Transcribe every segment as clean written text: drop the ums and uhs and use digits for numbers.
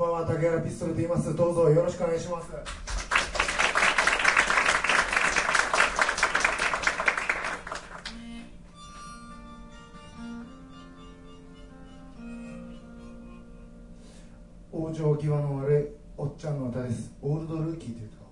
ばんは、竹原ピストルと言います。どうぞよろしくお願いします。往生際の悪いおっちゃんの歌です。オールドルーキーという歌。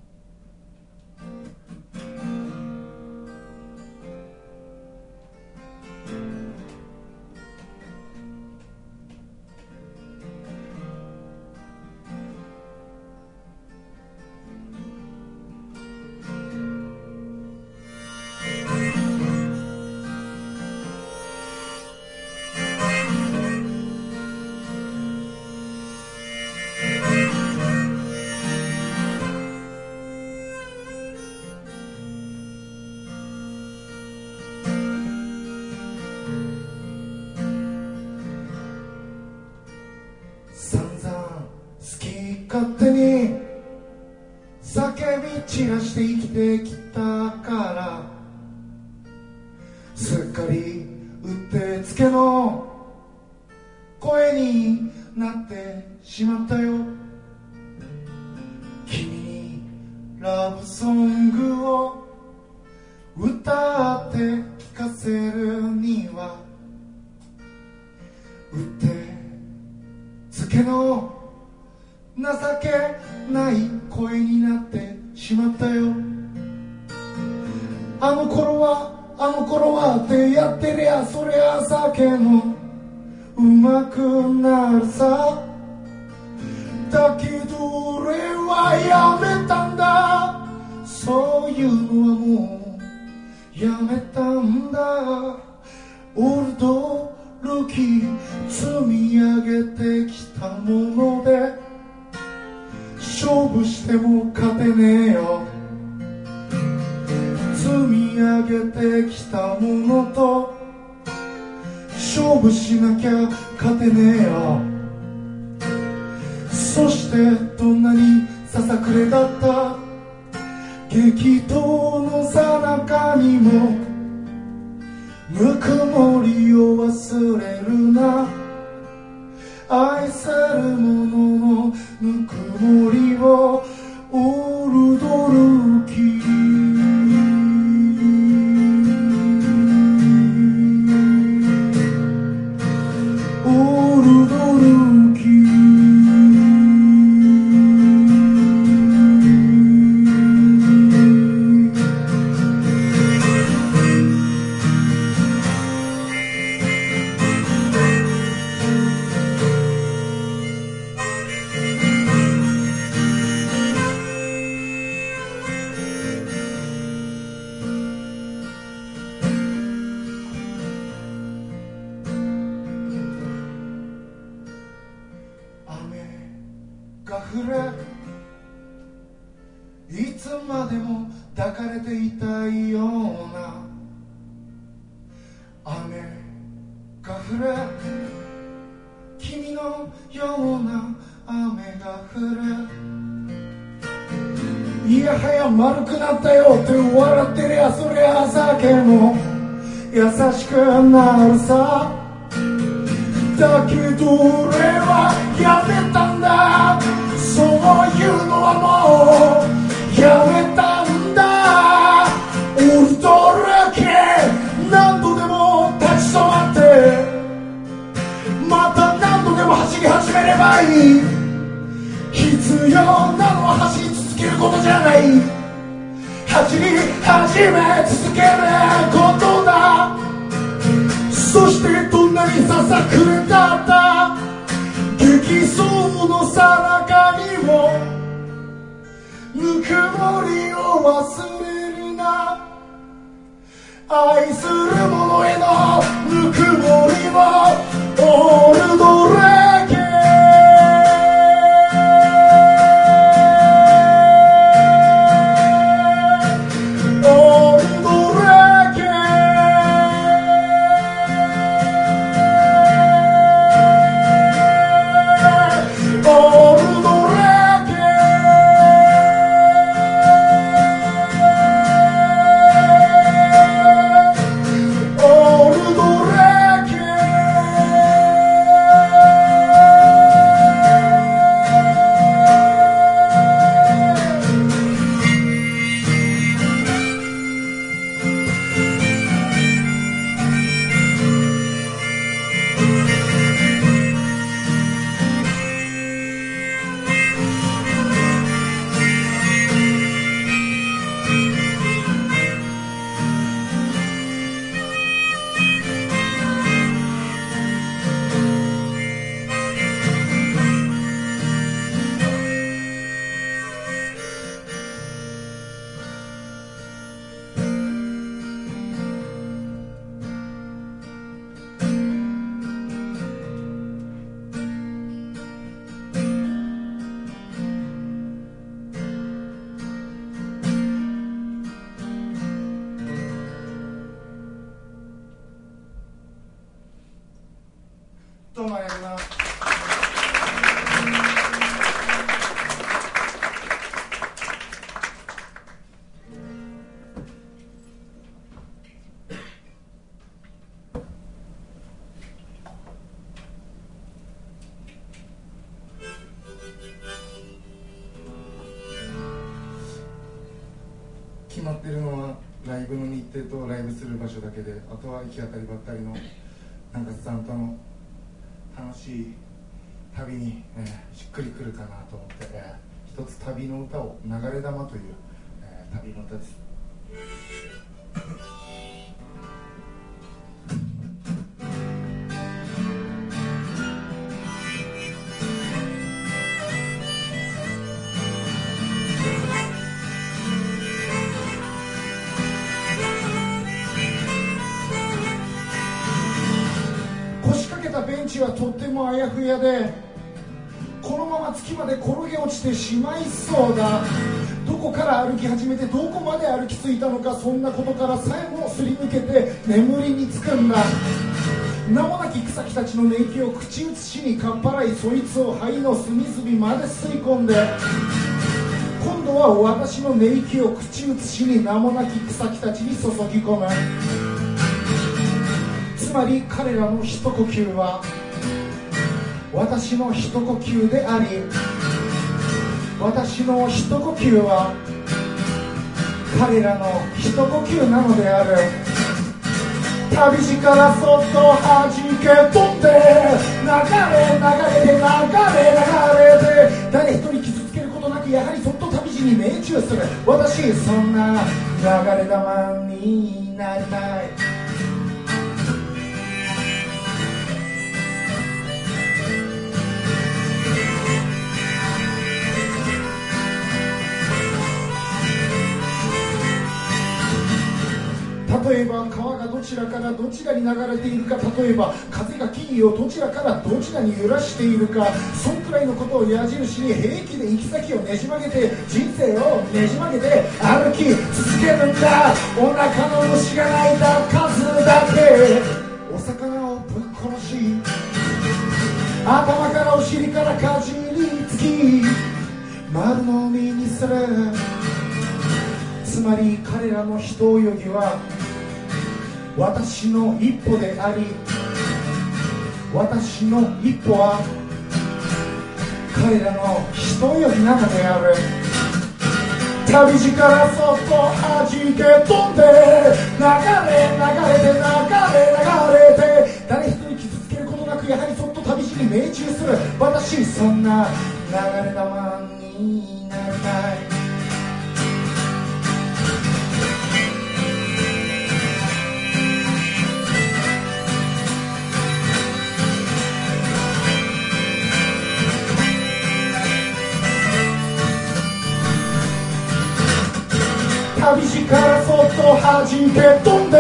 勝手に叫び散らして生きてきたからすっかりうってつけの声になってしまったよ。君にラブソングを歌って聞かせるにはうってつけの情けない声になってしまったよ。あの頃はってやってりゃそりゃ酒もうまくなるさ。だけど俺はやめたんだ、そういうのはもうやめたんだ。オールドルーキー積み上げてきたもので勝負しても勝てねえよ。積み上げてきたものと勝負しなきゃ勝てねえよ。そしてどんなにささくれだった激闘の最中にもぬくもりを忘れるな。愛せるもののぬくもりをオールドルーキーオールドルーキーいつまでも抱かれていたいような雨が降れ、君のような雨が降れ。いやはや丸くなったよって笑ってりゃそりゃ酒も優しくなるさ。だけど俺はやめたんだ、そういうのはもうやめたんだ。オールドルーキー何度でも立ち止まってまた何度でも走り始めればいい。必要なのは走り続けることじゃない、走り始め続けることだ。そしてどんなにささくれだった激走のさなかにもぬくもりを忘れるな。愛する者へのぬくもりをオールドレゲエオールドレゲエオールドレゲエオールドレゲエ決まってるのはライブの日程とライブする場所だけで、あとは行き当たりばったりのなんかスタントの楽しい旅に、しっくりくるかなと思って、一つ旅の歌を流れ玉という、旅の歌です。腰掛けたベンチはとってもあやふやで、このまま月まで転げ落ちてしまいそうだ。どこから歩き始めてどこまで歩き着いたのか、そんなことからさえもすり抜けて眠りにつくんだ。名もなき草木たちの寝息を口移しにかっぱらい、そいつを肺の隅々まで吸い込んで、今度は私の寝息を口移しに名もなき草木たちに注ぎ込む。つまり彼らの一呼吸は私の一呼吸であり、私の一呼吸は彼らの一呼吸なのである。旅路からそっと弾け飛んで、流れ流れで流れ流れで、誰一人傷つけることなくやはりそっと旅路に命中する。私そんな流れ玉になりたい。例えば川がどちらからどちらに流れているか、例えば風が木々をどちらからどちらに揺らしているか、そんくらいのことを矢印に平気で行き先をねじ曲げて、人生をねじ曲げて歩き続けるんだ。お腹の虫が鳴いた数だけお魚をぶっ殺し、頭からお尻からかじりつき丸飲みにする。つまり彼らの一泳ぎは私の一歩であり、私の一歩は彼らの一泳ぎなのである。旅路からそっと弾け飛んで、流れ流れで流れ流れて、誰一人傷つけることなくやはりそっと旅路に命中する。私そんな流れ玉になりたい。旅路からそっと弾け飛んで、流れ流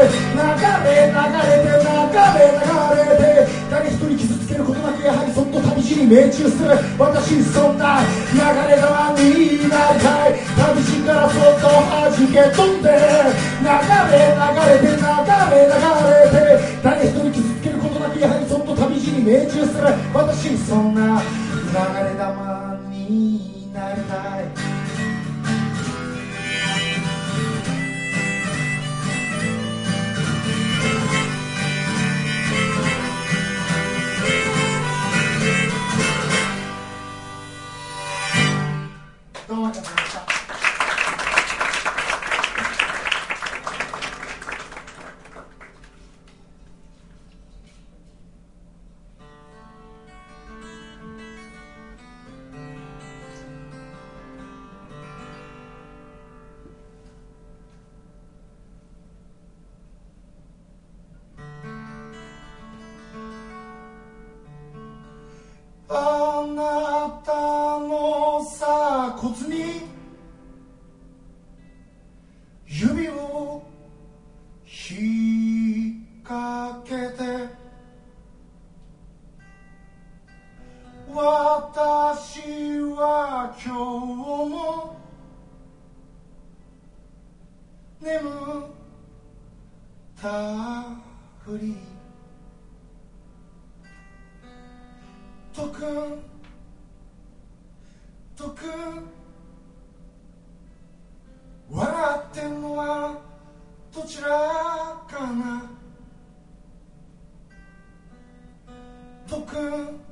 れて流れ流れて、誰一人傷つけることなくやはりそっと旅路に命中する。私そんな流れ玉になりたい。旅路からそっと弾け飛んで、流れ流れて流れ流れて、誰一人傷つけることなくやはりそっと旅路に命中する。私そんな流れ玉になりたい。どうもありがとうございました。あなたの鎖骨に指を引っ掛けて、私は今日も眠ったふり、とくんとくん笑ってんのはどちらかな。とくん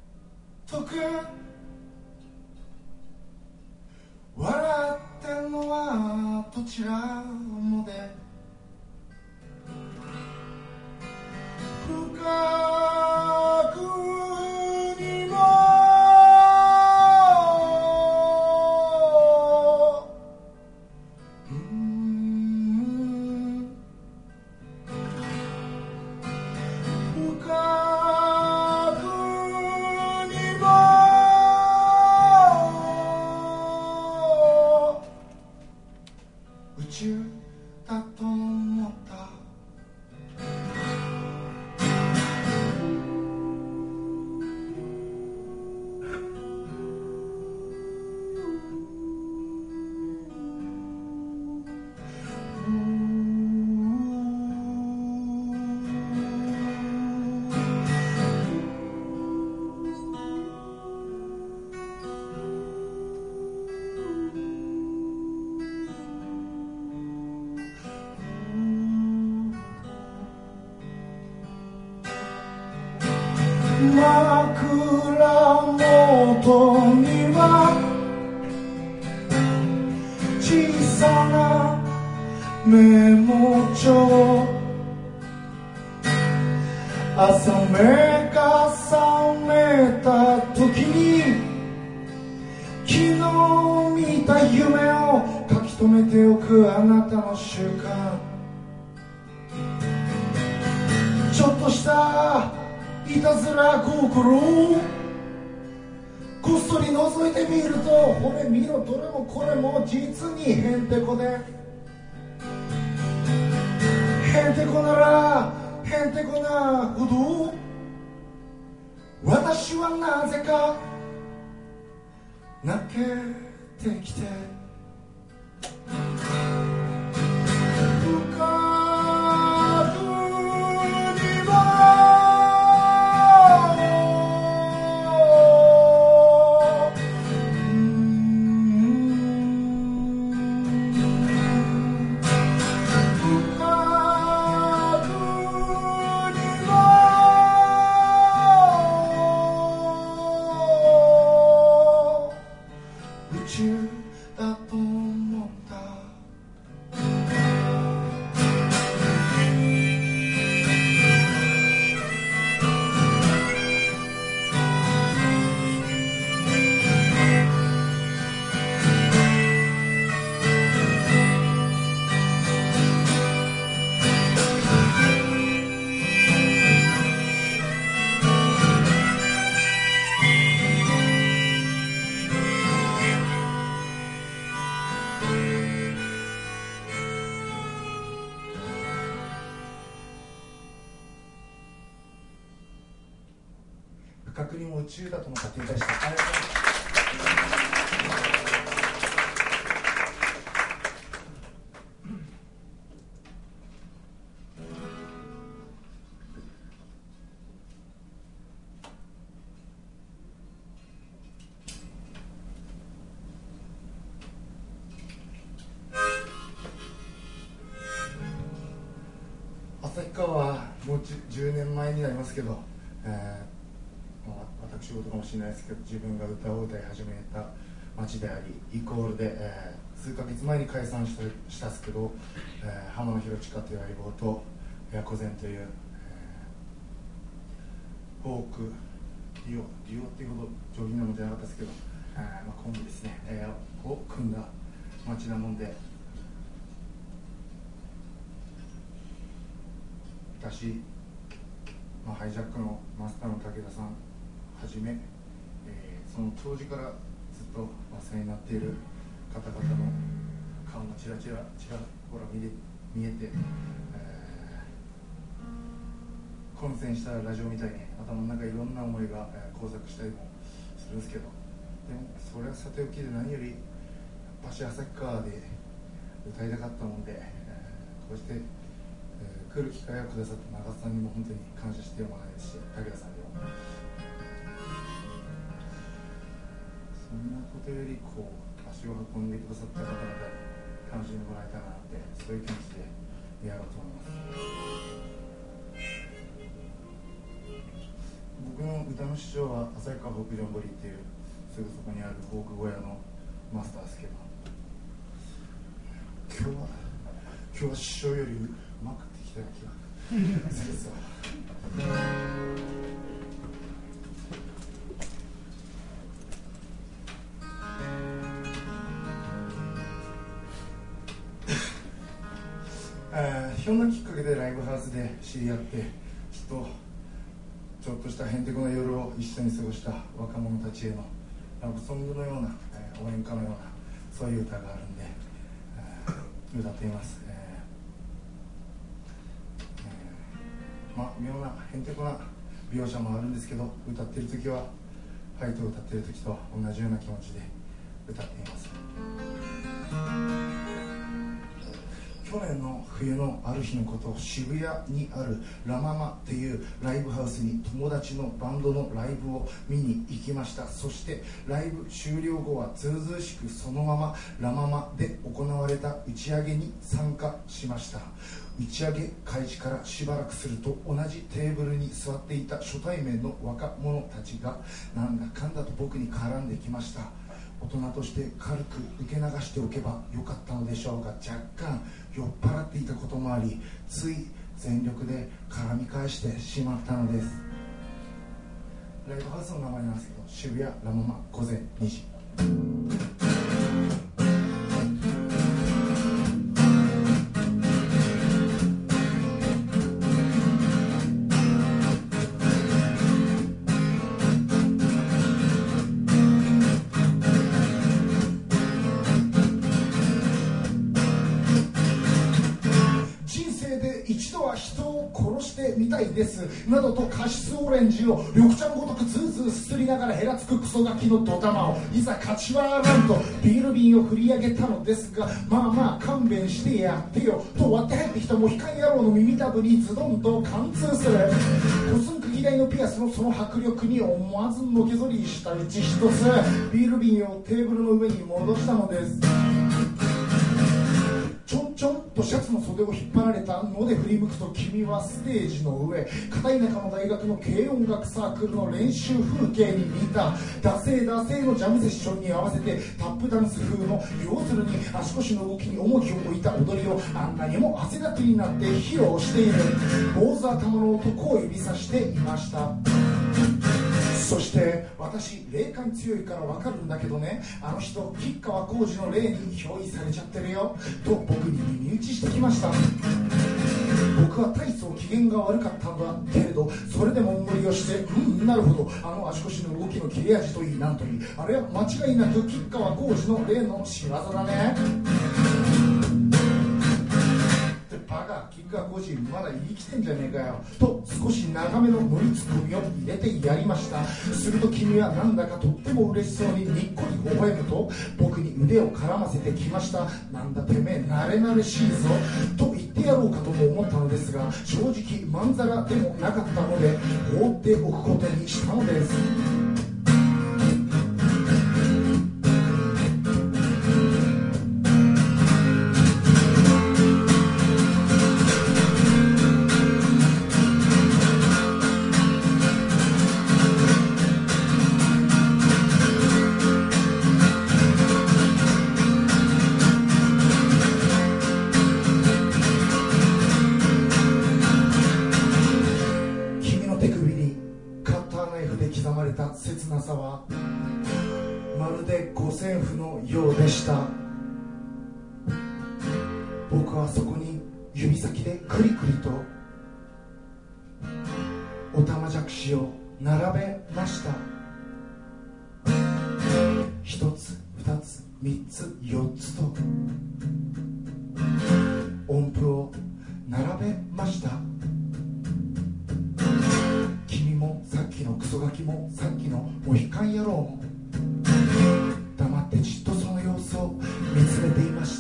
とくん笑ってんのは宙だと思った。枕元には小さなメモ帳、朝目が覚めた時に昨日見た夢を書き留めておくあなたの習慣、ちょっとしたいたずら心をこっそり覗いてみると、ほれ見ろ、どれもこれも実にへんてこで、へんてこならへんてこなほど私はなぜか泣けてきて、浮かぶには不覚にも宇宙だとの勝手に対してありがとうございます。旭川はもう10年前になりますけど、私事かもしれないですけど、自分が歌を歌い始めた町でありイコールで、数ヶ月前に解散したんですけど、浜野博親という相棒とヤコゼンという、フォークデュオっていうほど上品なものじゃなかったですけど、コンビですね、を組んだ町なもんで、私、ハイジャックのマスターの武田さんはじめ、その当時からずっとお世話になっている方々の顔もちらほら見えて、混戦したラジオみたいに頭の中いろんな思いが、交錯したりもするんですけど、でもそれはさておきで、何よりやっぱし旭川で歌いたかったもんで、こうして、来る機会をくださった長瀬さんにも本当に感謝してやまないですし、武田さんにもそんなことより足を運んでくださった方々に楽しんでもらえたらなって、そういう気持ちでやろうと思います。僕の歌の師匠は旭川北条堀っていうすぐそこにあるフォーク小屋のマスターですけど、今日は師匠よりうまくできたような気がするさ。ひょんなきっかけでライブハウスで知り合って、ちょっとしたへんてこな夜を一緒に過ごした若者たちへのラブソングのような、応援歌のような、そういう歌があるんで、 歌っています。妙なへんてこな描写もあるんですけど、歌ってる時はファイトを歌ってる時と同じような気持ちで歌っています。去年の冬のある日のこと、渋谷にあるラママっていうライブハウスに友達のバンドのライブを見に行きました。そしてライブ終了後はずうずうしくそのままラママで行われた打ち上げに参加しました。打ち上げ開始からしばらくすると、同じテーブルに座っていた初対面の若者たちがなんだかんだと僕に絡んできました。大人として軽く受け流しておけばよかったのでしょうが、若干酔っ払っていたこともあり、つい全力で絡み返してしまったのです。ライブハウスの名前なんですけど、渋谷ラママ午前2時。みたいですなどとカシスオレンジを緑茶のごとくズーズーすすりながらヘラつくクソガキのドタマをいざ勝ち割らんとビール瓶を振り上げたのですが、まあ勘弁してやってよと割って入ってきたモヒカン野郎の耳たぶにズドンと貫通する。コスンク嫌いのピアスのその迫力に思わずのけぞりしたうち一つビール瓶をテーブルの上に戻したのです。ちょんとシャツの袖を引っ張られたので振り向くと、君はステージの上、片田舎の大学の軽音楽サークルの練習風景に似た惰性のジャムセッションに合わせてタップダンス風の、要するに足腰の動きに重きを置いた踊りをあんなにも汗だくになって披露している坊主頭の男を指さしていました。そして私霊感強いから分かるんだけどね、あの人吉川晃司の霊に憑依されちゃってるよと僕に耳打ちしてきました。僕は大層機嫌が悪かったんだけれど、それでも無理をして、なるほど、あの足腰の動きの切れ味といいなんといい、あれは間違いなく吉川晃司の霊の仕業だね。バカ、吉川晃司まだ生きてんじゃねえかよと少し長めのノリツッコミを入れてやりました。すると君はなんだかとっても嬉しそうににっこり微笑むと僕に腕を絡ませてきました。なんだてめえ慣れ慣れしいぞと言ってやろうかとも思ったのですが、正直まんざらでもなかったので放っておくことにしたのです。切なさはまるで五線譜のようでした。僕はそこに指先でクリクリとおたまじゃくしを並べました。一つ二つ三つ四つと音符を並べました。さっきのクソガキもさっきのモヒカン野郎も黙ってじっとその様子を見つめていました。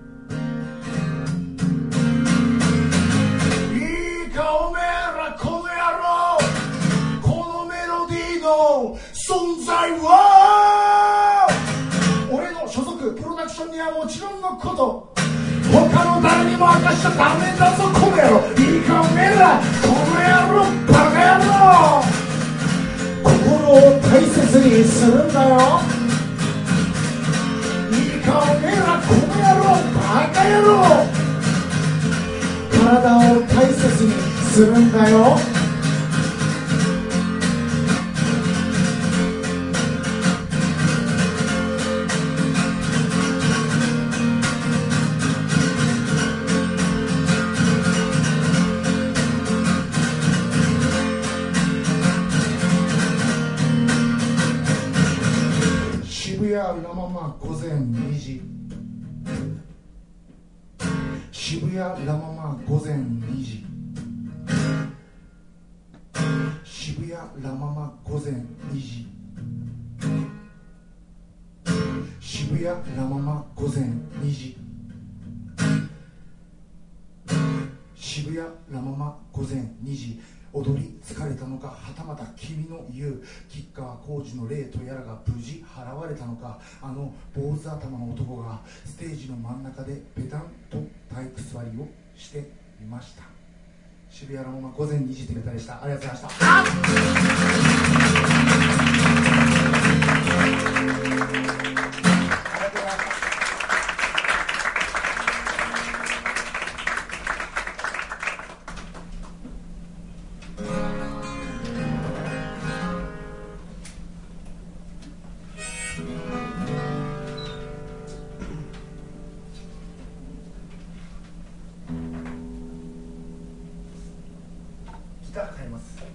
いいかおめえらこの野郎、このメロディーの存在は俺の所属プロダクションにはもちろんのこと他の誰にも明かしちゃダメだぞこの野郎。いいかおめえらこの野郎バカ野郎、心を大切にするんだよ。いいかおめえらこの野郎バカ野郎、体を大切にするんだよ。ラママ午前2時。 渋谷ラ・ママ午前2時、渋谷ラ・ママ午前2時、渋谷ラ・ママ午前2時、渋谷ラ・ママ午前2時。踊り疲れたのか、はたまた君の言う吉川晃司の霊とやらが無事払われたのか、あの坊主頭の男がステージの真ん中でペタンと体育座りをしていました。渋谷ラ・ママ午前2時というネタでした。ありがとうございました。変えます。はい。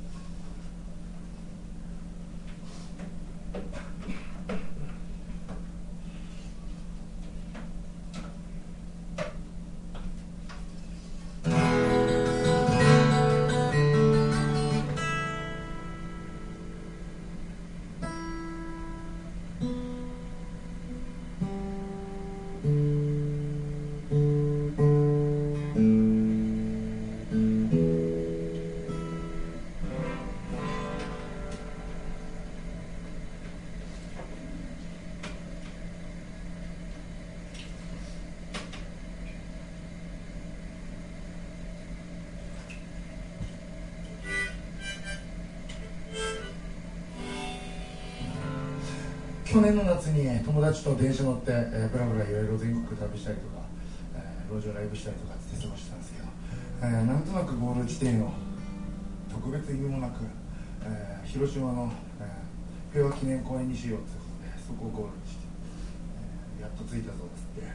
去年の夏に友達と電車乗って、ブラブラいろいろ全国旅したりとか、路上ライブしたりとかって過ごしてたんですけど、なんとなくゴール地点を特別意味もなく、広島の、平和記念公園にしようということで、そこをゴールにして、やっと着いたぞっつって、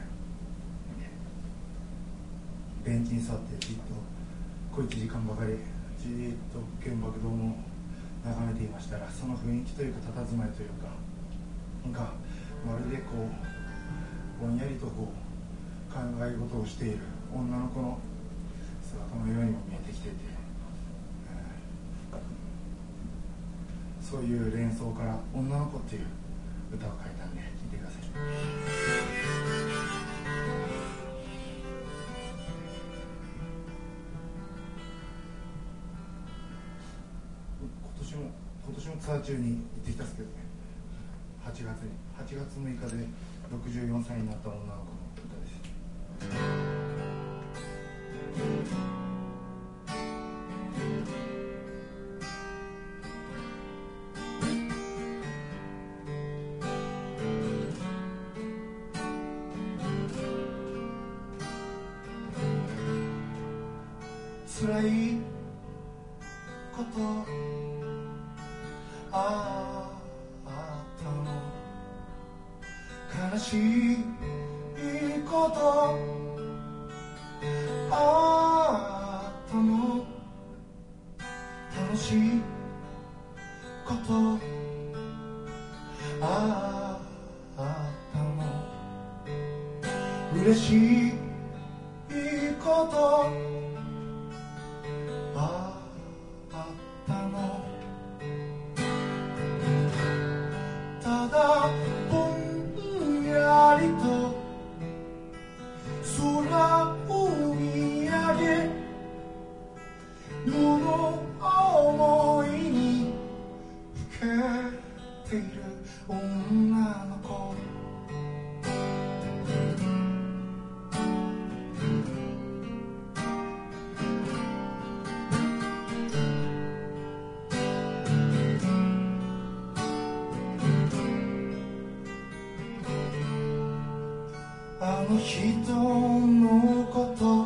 ベンチに座ってじっと小1時間ばかりじっと原爆ドームを眺めていましたら、その雰囲気というか佇まいというかがまるでこうぼんやりとこう考え事をしている女の子の姿のようにも見えてきてて、そういう連想から「女の子」っていう歌を書いたんで聴いてください。今年もツアー中に行ってきたんですけどね、8月6日で64歳になった女の子の歌です。辛いことあったの、悲しいことあったの、楽しいことあったの、嬉しいことあったの、ただぼんやりと空を見上げ物思いにふけている女の子、あの人のこと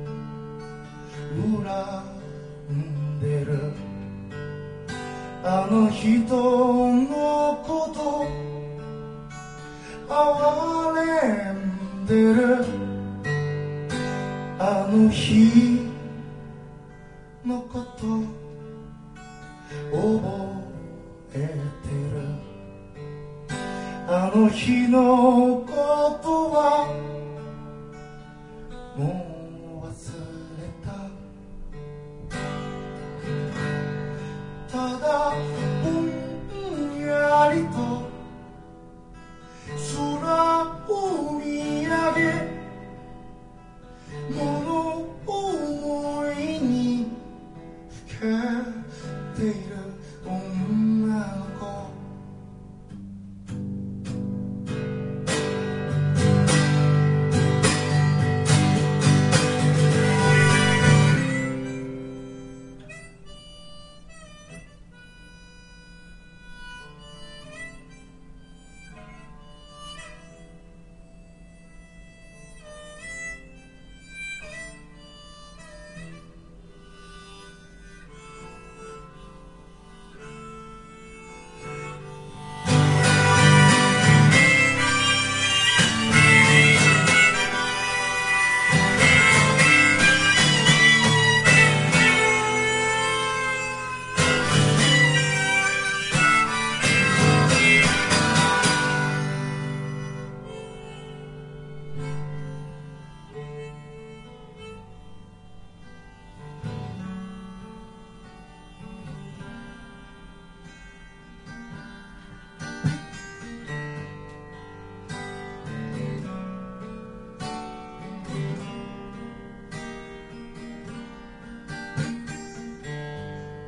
恨んでる、あの人のこと哀れんでる、あの日のこと覚えてる、あの日のことは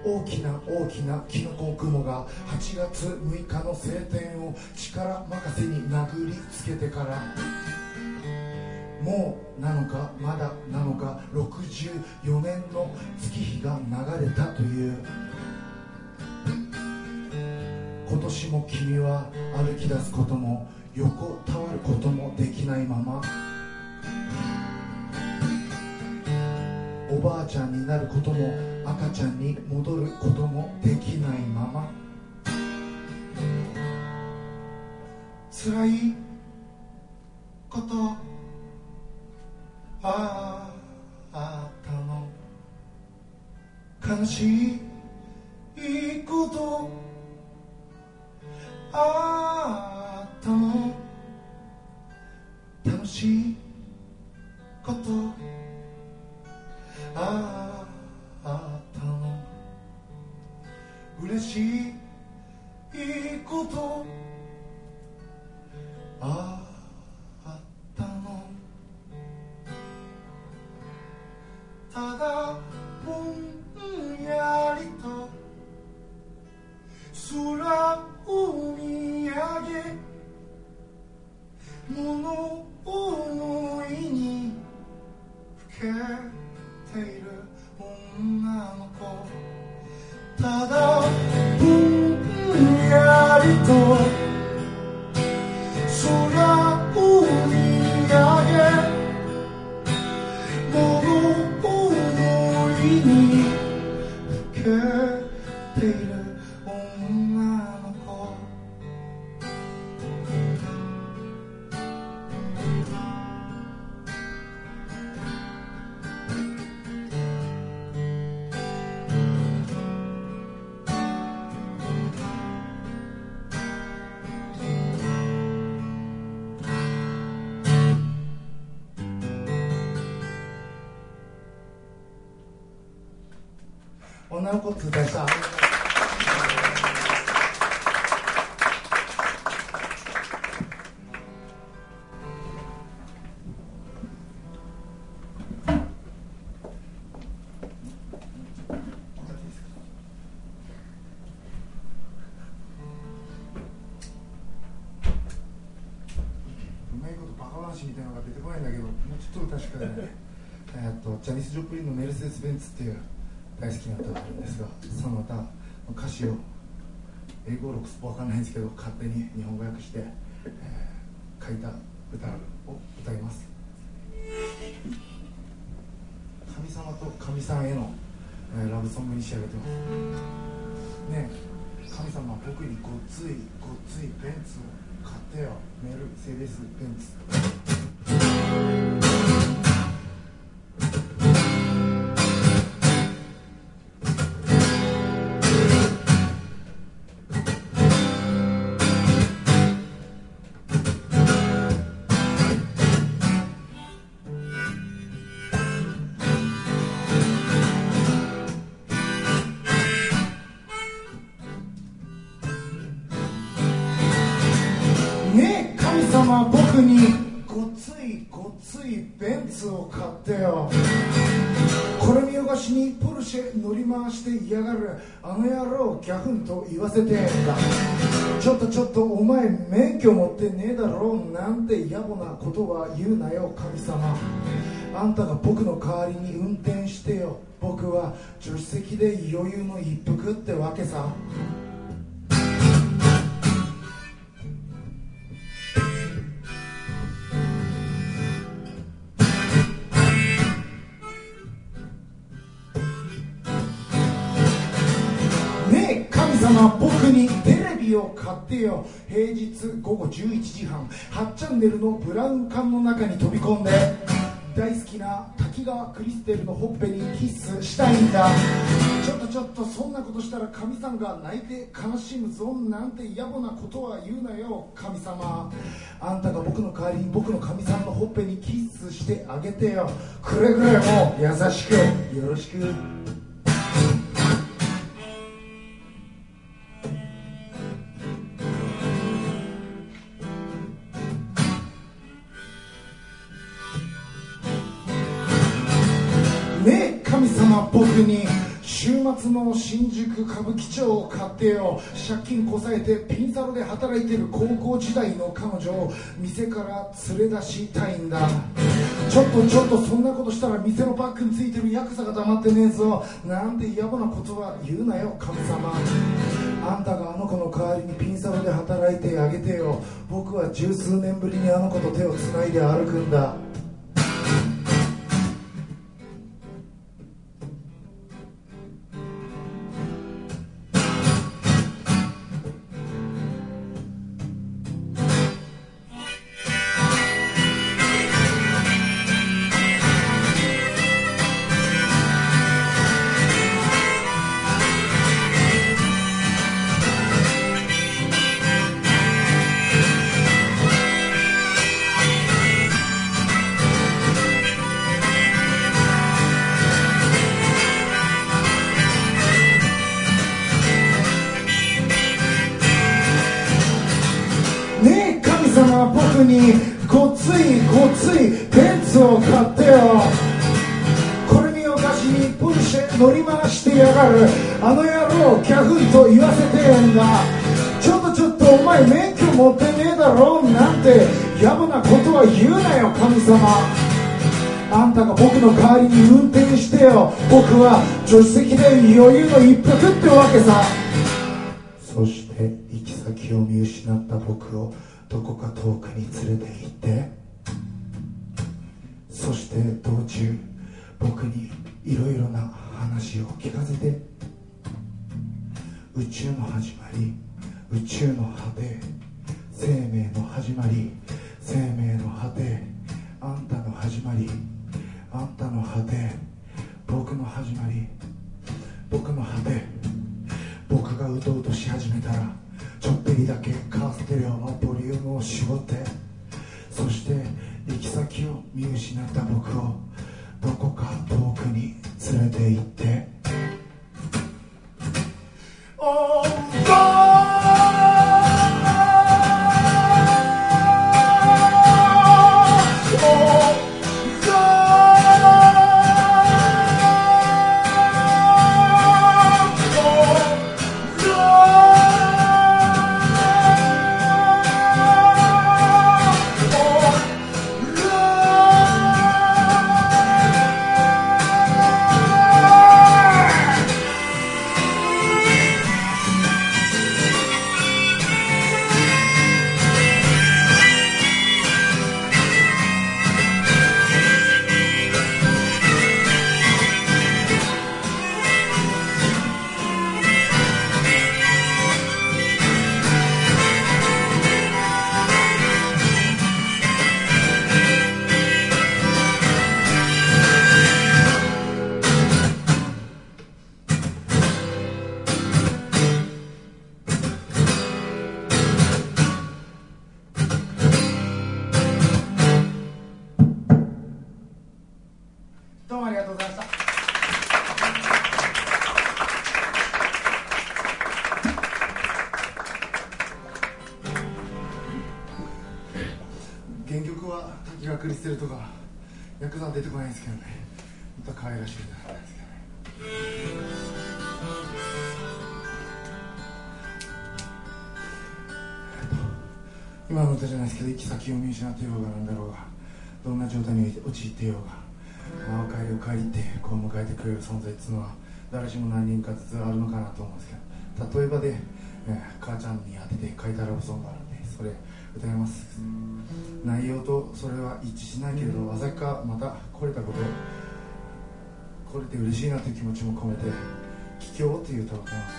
大きな大きなキノコ雲が8月6日の晴天を力任せに殴りつけてから、もうなのかまだなのか64年の月日が流れたという。今年も君は歩き出すことも横たわることもできないまま、おばあちゃんになることも赤ちゃんに戻ることもできないまま、辛いことあったの、悲しいことあったの、楽しいことあったの、嬉しいことあったの、ただぼんやりと空を見上げ、物思いにふけている女の子、ただぼんやりと空を見上げ、物思いにふけている女の子、女の子って歌いした。みたいなのが出てこないんだけど、もうちょっと歌しかねジャニス・ジョプリンのメルセデス・ベンツっていう大好きな歌があるんですが、その歌の歌詞を英語ロックス分かんないんですけど、勝手に日本語訳して、書いた歌を歌います。神様と神さんへの、ラブソングに仕上げてますね。神様は僕にごっついベンツを買ってよ、メルセデス・ベンツ。ねえ神様、僕にごっついベンツを買ってよ。これ見よがしにポルシェ乗り回して嫌がるあの野郎ギャフンと言わせてんだ。ちょっとお前免許持ってねえだろうなんて野暮なことは言うなよ神様。あんたが僕の代わりに運転してよ。僕は助手席で余裕の一服ってわけさ。僕にテレビを買ってよ。平日午後11時半8チャンネルのブラウン管の中に飛び込んで大好きな滝川クリステルのほっぺにキスしたいんだ。ちょっとそんなことしたら神さんが泣いて悲しむぞなんて野暮なことは言うなよ神様。あんたが僕の代わりに僕の神さんのほっぺにキスしてあげてよ。くれぐれも優しくよろしく。ねえ神様、僕に週末の新宿歌舞伎町を買ってよ、借金こさえてピンサロで働いてる高校時代の彼女を店から連れ出したいんだ。ちょっとそんなことしたら店のバッグについてるヤクザが黙ってねえぞ。なんて野暮なことは言うなよ神様。あんたがあの子の代わりにピンサロで働いてあげてよ。僕は十数年ぶりにあの子と手をつないで歩くんだ。僕にごついベンツを買ってよ。これにおかしにポルシェ乗り回してやがるあの野郎ギャフンと言わせてんだ。ちょっとお前免許持ってねえだろなんて野暮なことは言うなよ神様。あんたが僕の代わりに運転してよ。僕は助手席で余裕の一服ってわけさ。そして行き先を見失った僕をどこか遠くに連れて行って、そして道中僕にいろいろな話を聞かせて、宇宙の始まり、宇宙の果て、生命の始まり、生命の果て、あんたの始まり、あんたの果て、僕の始まり、僕の果て。僕がうとうとし始めたらちょっぴりだけカーステレオのボリュームを絞って、そして行き先を見失った僕をどこか遠くに連れて行って、Oh God! どうもありがとうございました。原曲は滝川クリステルとかヤクザは出てこないんですけどね、また可愛らしい歌なんですけどね。今の歌じゃないですけど、行き先を見失ってようがなんだろうが、どんな状態に陥ってようが、お帰りを帰りってこう迎えてくれる存在っていうのは誰しも何人かずつあるのかなと思うんですけど、例えばで、母ちゃんに当てて書いたラブソングがあるんで、それ歌います。内容とそれは一致しないけれど、朝かまた来れたこと、来れて嬉しいなという気持ちも込めて「帰郷」っていう歌を歌います。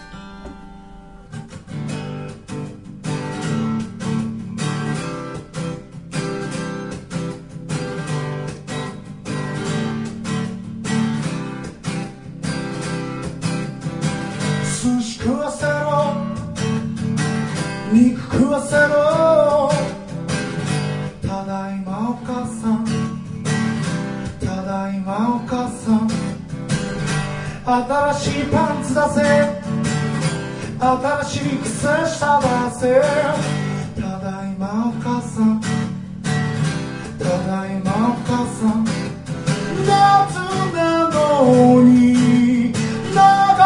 寿司食わせろ、肉食わせろ、ただいまお母さん、ただいまお母さん、新しいパンツ出せ、新しい靴下出せ、ただいまお母さん、ただいまお母さん、夏なのに長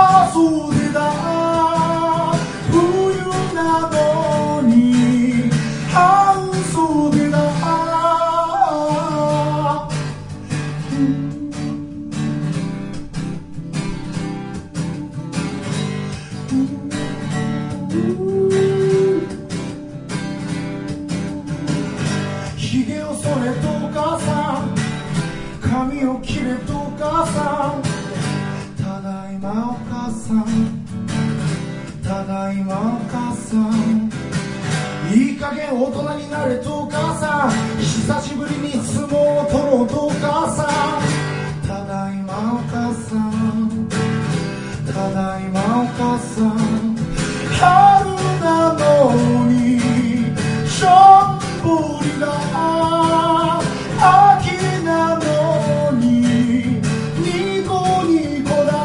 さん、ただいまお母さん、いい加減大人になれとお母さん、久しぶりに相撲を取ろうとお母さん、ただいまお母さん、ただいまお母さん、春なのにしょんぼりだ、秋なのにニコニコだ、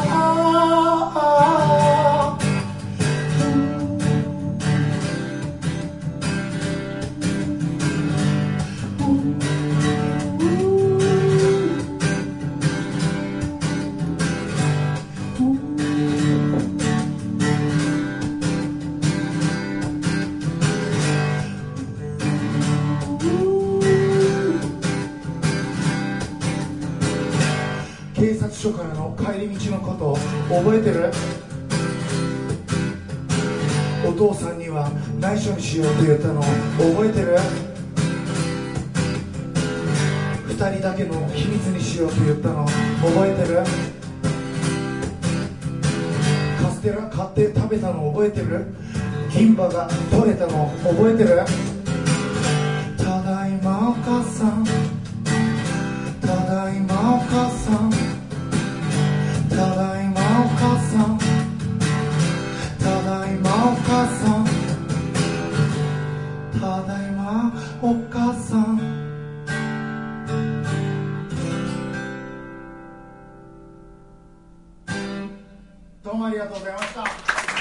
警察署からの帰り道のことを覚えてる？お父さんには内緒にしようと言ったの覚えてる？2人だけの秘密にしようと言ったの覚えてる？カステラ買って食べたの覚えてる？銀歯が取れたの覚えてる？ただいまお母さん、ただいまお母さん、ただいまお母さん、ただいまお母さん、ただいまお母さん。どうもありがとうございました。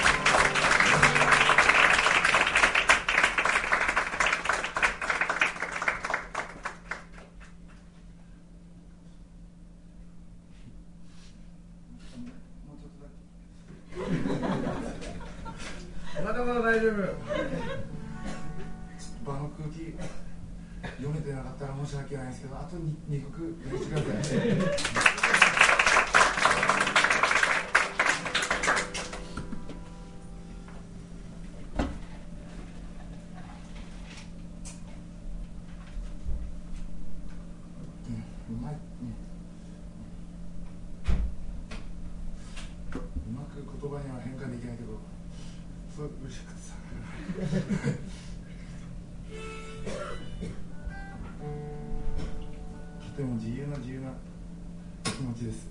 まだまだ大丈夫。 場の空気読めてなかったら申し訳ないですけど、あと 2曲やらせてください。うまい、うまく言葉には変化できないけど、すごい嬉しかったさ。とても自由な気持ちです。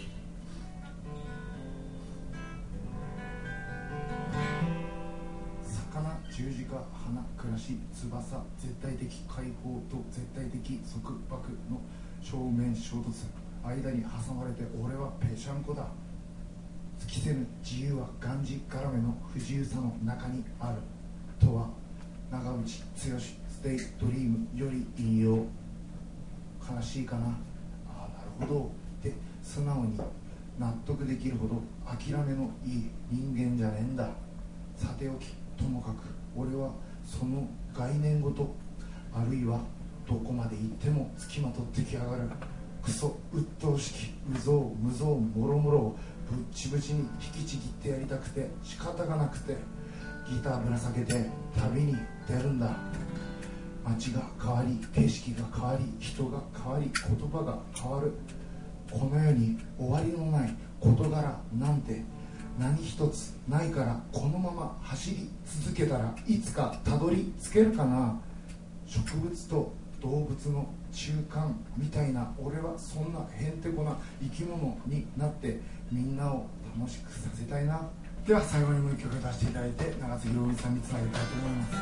魚、十字架、花、暮らし、翼、絶対的解放と絶対的束縛の正面衝突、間に挟まれて俺はぺしゃんこだ。尽きせぬ自由はがんじがらめの不自由さの中にあるとは長渕剛ステイドリームより引用。悲しいかな、ああなるほどって素直に納得できるほど諦めのいい人間じゃねえんだ。さておき、ともかく俺はその概念ごと、あるいはどこまで行ってもつきまとってきやがるクソ鬱陶しきうぞうむぞうもろもろをぶっちぶちに引きちぎってやりたくて仕方がなくて、ギターぶら下げて旅に出るんだ。街が変わり、景色が変わり、人が変わり、言葉が変わる。この世に終わりのない事柄なんて何一つないから、このまま走り続けたらいつかたどり着けるかな。植物と動物の中間みたいな俺はそんなへんてこな生き物になってみんなを楽しくさせたいな。では最後にもう一曲出していただいて長杉洋一さんにつなげたいと思います。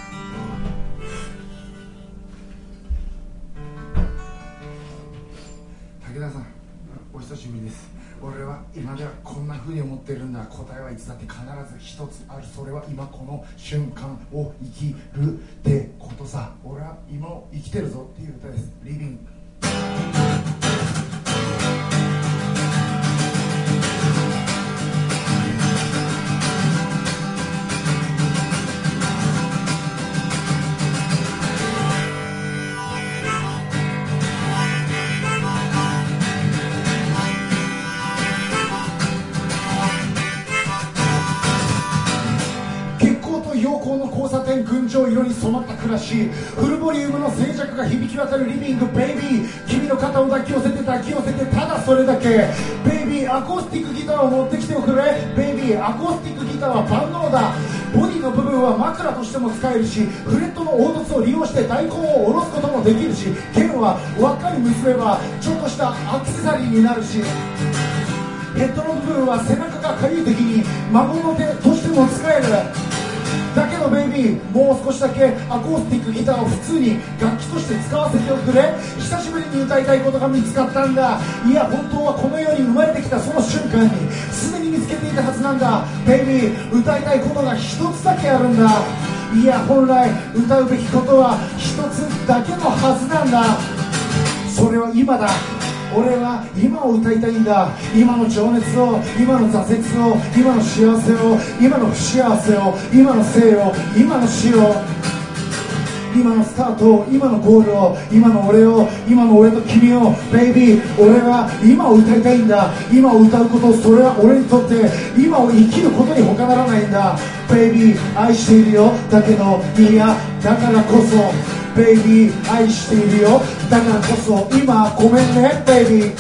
武田さん、お久しぶりです。俺は今ではこんな風に思ってるんだ。答えはいつだって必ず一つある。それは今この瞬間を生きるってことさ。俺は今を生きてるぞっていう歌です。リビング。群青色に染まった暮らし、フルボリュームの静寂が響き渡るリビング。ベイビー、君の肩を抱き寄せてただそれだけ。ベイビーアコースティックギターを持ってきておくれ。ベイビー、アコースティックギターは万能だ。ボディの部分は枕としても使えるし、フレットの凹凸を利用して大根を下ろすこともできるし、剣は輪っかに結べばちょっとしたアクセサリーになるし、ヘッドの部分は背中がかゆい時に孫の手としても使える。だけどベイビー、もう少しだけアコースティックギターを普通に楽器として使わせておくれ。久しぶりに歌いたいことが見つかったんだ。いや本当はこの世に生まれてきたその瞬間にすでに見つけていたはずなんだ。ベイビー、歌いたいことが一つだけあるんだ。いや本来歌うべきことは一つだけのはずなんだ。それは今だ。俺は今を歌いたいんだ。今の情熱を、今の挫折を、今の幸せを、今の不幸せを、今の生を、今の死を、今のスタートを、今のゴールを、今の俺を、今の俺と君を。ベイビー、俺は今を歌いたいんだ。今を歌うこと、それは俺にとって今を生きることに他ならないんだ。ベイビー、愛しているよ。だけどいや、だからこそベイビー、愛しているよ。だからこそ今ごめんねベイビー。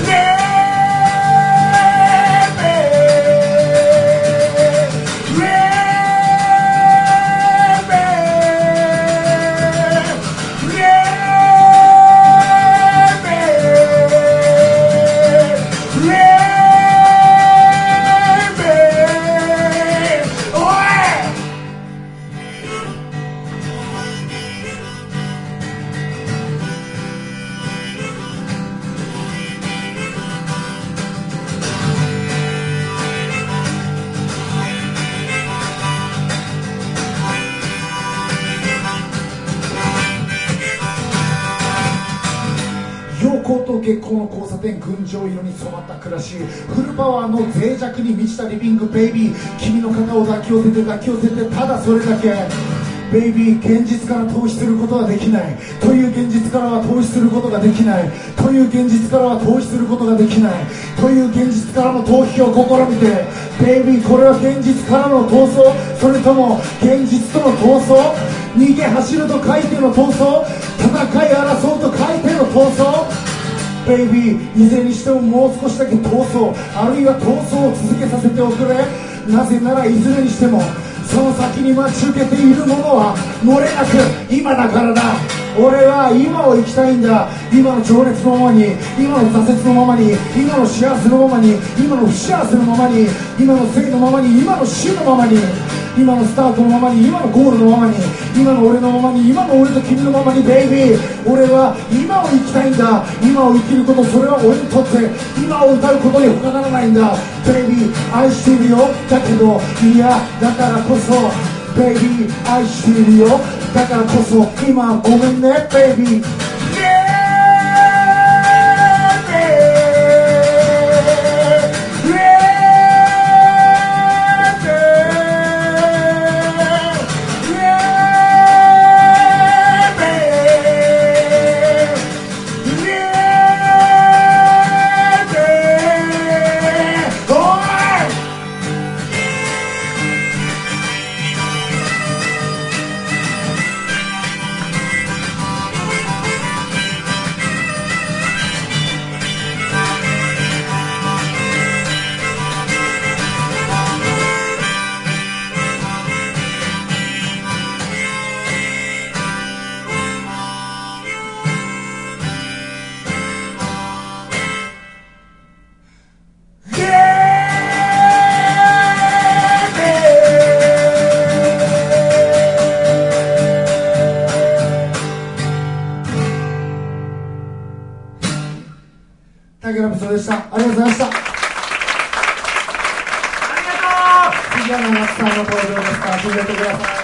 陽光と月光の交差点、群青色に染まった暮らし、フルパワーの脆弱に満ちたリビング。ベイビー、君の肩を抱き寄せて抱き寄せて、ただそれだけ。ベイビー、現実から逃避することはできないという現実からは逃避することができないという現実からは逃避することができないという現実からの逃避を試みて。ベイビー、これは現実からの逃走、それとも現実との闘争。逃げ走ると書いての闘争、戦い争うと書いての闘争。ベイビー、いずれにしてももう少しだけ闘争、あるいは闘争を続けさせておくれ。なぜならいずれにしてもその先に待ち受けているものは漏れなく今だからだ。俺は今を生きたいんだ。今の情熱のままに、今の挫折のままに、今の幸せのままに、今の不幸せのままに、今の生のままに、今の死のままに、今のスタートのままに、今のゴールのままに、今の俺のままに、今の俺と君のままに。ベイビー、俺は今を生きたいんだ。今を生きること、それは俺にとって今を歌うことに他ならないんだ。ベイビー、愛しているよ。だけどいや、だからこそベイビー、愛しているよ。だからこそ今ごめんねベイビー。竹原美でした。ありがとうございました。ありがとう。次は長津さんの登場ですから、聞いてください。